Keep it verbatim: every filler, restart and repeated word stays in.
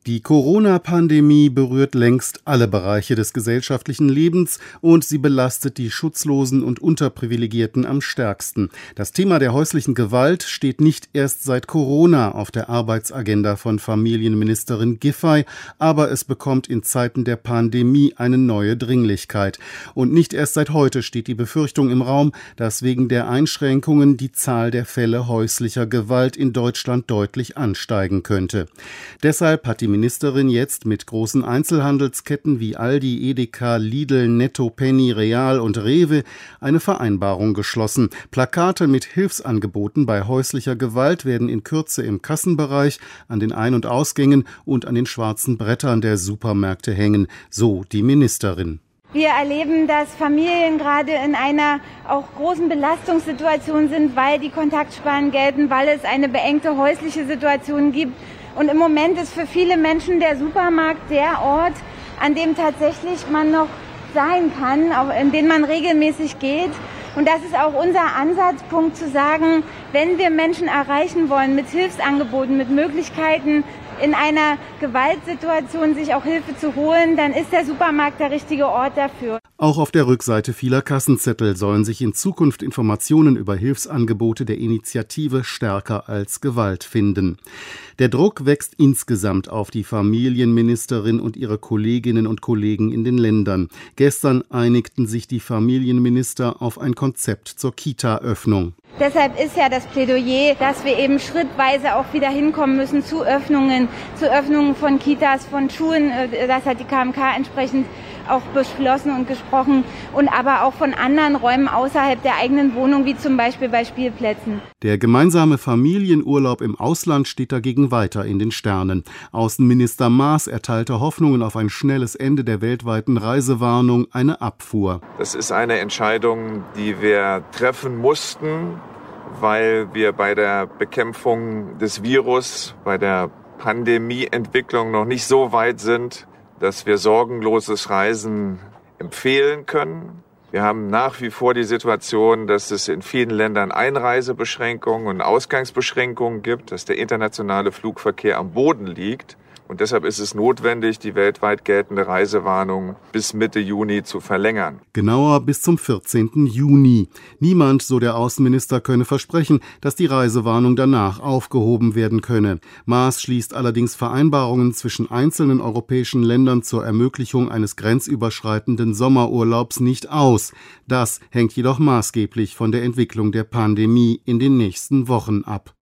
Die Corona-Pandemie berührt längst alle Bereiche des gesellschaftlichen Lebens und sie belastet die Schutzlosen und Unterprivilegierten am stärksten. Das Thema der häuslichen Gewalt steht nicht erst seit Corona auf der Arbeitsagenda von Familienministerin Giffey, aber es bekommt in Zeiten der Pandemie eine neue Dringlichkeit. Und nicht erst seit heute steht die Befürchtung im Raum, dass wegen der Einschränkungen die Zahl der Fälle häuslicher Gewalt in Deutschland deutlich ansteigen könnte. Deshalb hat die Ministerin jetzt mit großen Einzelhandelsketten wie Aldi, Edeka, Lidl, Netto, Penny, Real und Rewe eine Vereinbarung geschlossen. Plakate mit Hilfsangeboten bei häuslicher Gewalt werden in Kürze im Kassenbereich, an den Ein- und Ausgängen und an den schwarzen Brettern der Supermärkte hängen, so die Ministerin. Wir erleben, dass Familien gerade in einer auch großen Belastungssituation sind, weil die Kontaktsperren gelten, weil es eine beengte häusliche Situation gibt. Und im Moment ist für viele Menschen der Supermarkt der Ort, an dem tatsächlich man noch sein kann, in den man regelmäßig geht. Und das ist auch unser Ansatzpunkt zu sagen, wenn wir Menschen erreichen wollen mit Hilfsangeboten, mit Möglichkeiten, in einer Gewaltsituation sich auch Hilfe zu holen, dann ist der Supermarkt der richtige Ort dafür. Auch auf der Rückseite vieler Kassenzettel sollen sich in Zukunft Informationen über Hilfsangebote der Initiative Stärker als Gewalt finden. Der Druck wächst insgesamt auf die Familienministerin und ihre Kolleginnen und Kollegen in den Ländern. Gestern einigten sich die Familienminister auf ein Konzept zur Kita-Öffnung. Deshalb ist ja das Plädoyer, dass wir eben schrittweise auch wieder hinkommen müssen zu Öffnungen, zu Öffnungen von Kitas, von Schulen. Das hat die K M K entsprechend auch beschlossen und gesprochen. Und aber auch von anderen Räumen außerhalb der eigenen Wohnung, wie zum Beispiel bei Spielplätzen. Der gemeinsame Familienurlaub im Ausland steht dagegen weiter in den Sternen. Außenminister Maas erteilte Hoffnungen auf ein schnelles Ende der weltweiten Reisewarnung, eine Abfuhr. Das ist eine Entscheidung, die wir treffen mussten, weil wir bei der Bekämpfung des Virus, bei der Pandemieentwicklung noch nicht so weit sind, dass wir sorgenloses Reisen empfehlen können. Wir haben nach wie vor die Situation, dass es in vielen Ländern Einreisebeschränkungen und Ausgangsbeschränkungen gibt, dass der internationale Flugverkehr am Boden liegt. Und deshalb ist es notwendig, die weltweit geltende Reisewarnung bis Mitte Juni zu verlängern. Genauer bis zum vierzehnten Juni. Niemand, so der Außenminister, könne versprechen, dass die Reisewarnung danach aufgehoben werden könne. Maas schließt allerdings Vereinbarungen zwischen einzelnen europäischen Ländern zur Ermöglichung eines grenzüberschreitenden Sommerurlaubs nicht aus. Das hängt jedoch maßgeblich von der Entwicklung der Pandemie in den nächsten Wochen ab.